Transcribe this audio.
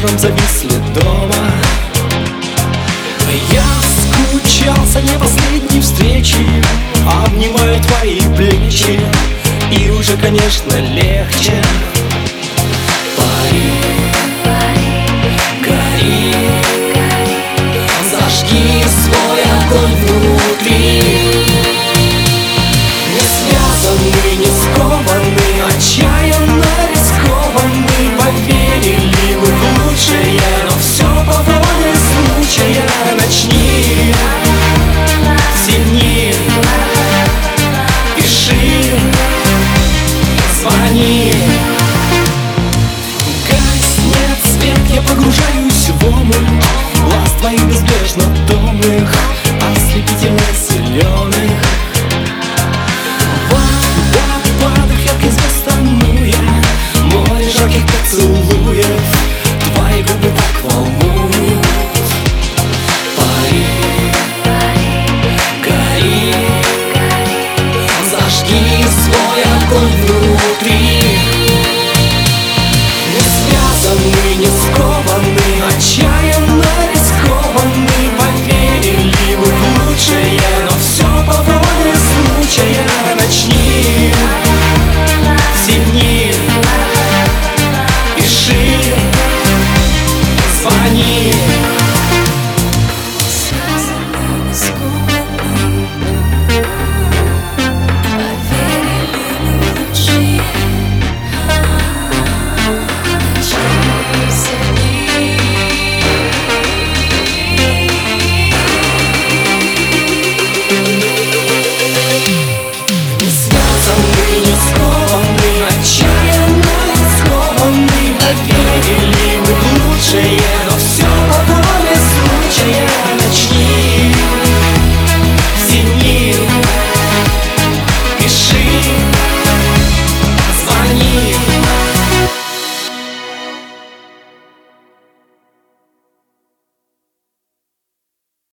вечером зависли дома. Я скучал за не последней встречи, обнимаю твои плечи, и уже, конечно, легче. Пари, гори, зажги свой огонь внутри. Не связаны, не скованы, отчаянно рискованны. Поверили мы в лучшее, но все по воле случая. Начни сильнее, пиши, звони. Гаснет свет, я погружаюсь в омут, глаз твоих